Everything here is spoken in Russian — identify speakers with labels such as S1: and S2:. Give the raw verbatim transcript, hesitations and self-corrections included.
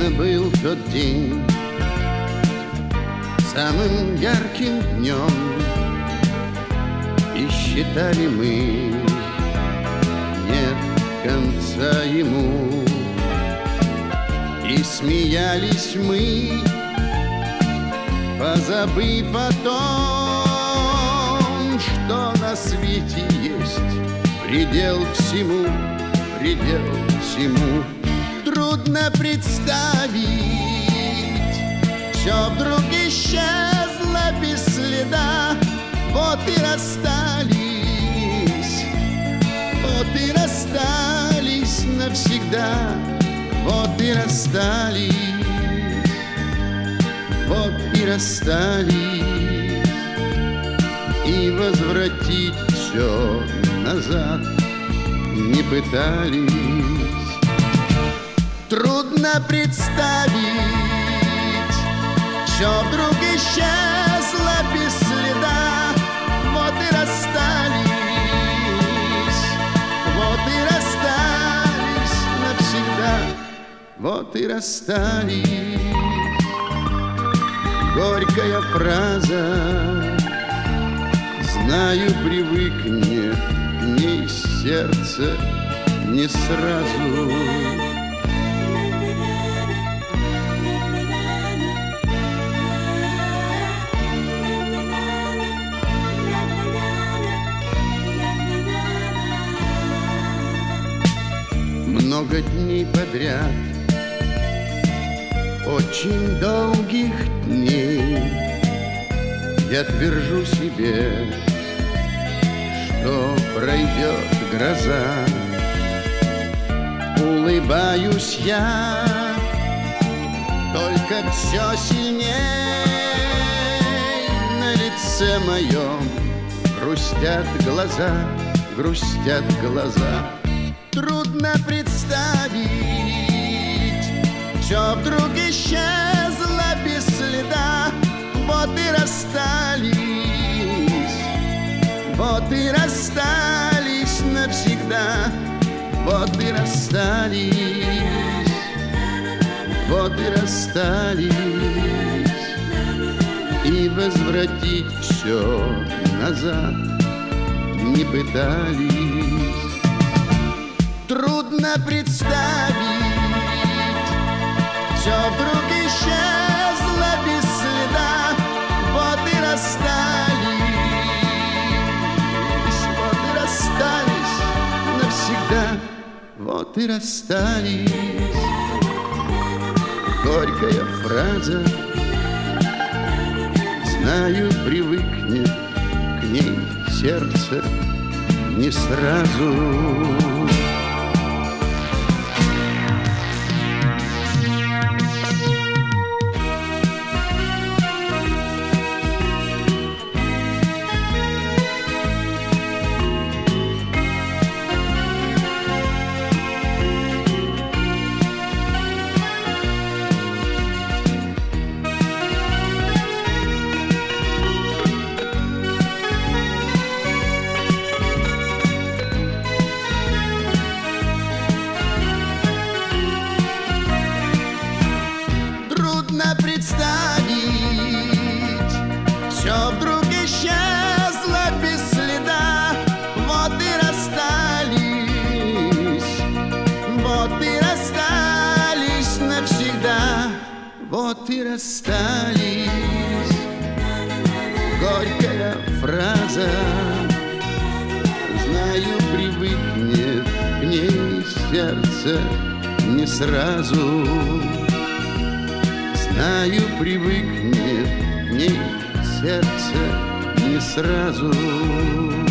S1: Видно, был тот день самым ярким днем, и считали мы, нет конца ему. И смеялись мы, позабыв о том, что на свете есть предел всему, предел всему. Трудно представить, все вдруг исчезло без следа. Вот и расстались, вот и расстались навсегда. Вот и расстались, вот и расстались, и возвратить все назад не пытались. Трудно представить, все вдруг исчезло без следа. Вот и расстались, вот и расстались навсегда. Вот и расстались. Горькая фраза, знаю, привыкнет к ней сердце не сразу. Много дней подряд, очень долгих дней, я твержу себе, что пройдет гроза. Улыбаюсь я, только все сильней. На лице моем грустят глаза, грустят глаза. Трудно представить, все вдруг исчезло без следа. Вот и расстались, вот и расстались навсегда. Вот и расстались, вот и расстались, и возвратить все назад не пытались. Трудно представить, все вдруг исчезло без следа. Вот и расстались, вот и расстались навсегда. Вот и расстались. Горькая фраза, знаю, привыкнет к ней сердце не сразу. Трудно представить, все вдруг исчезло без следа. Вот и расстались, вот и расстались навсегда. Вот и расстались. Горькая фраза, знаю, привыкнет к ней сердце не сразу. Знаю, привыкнет к ней сердце не сразу.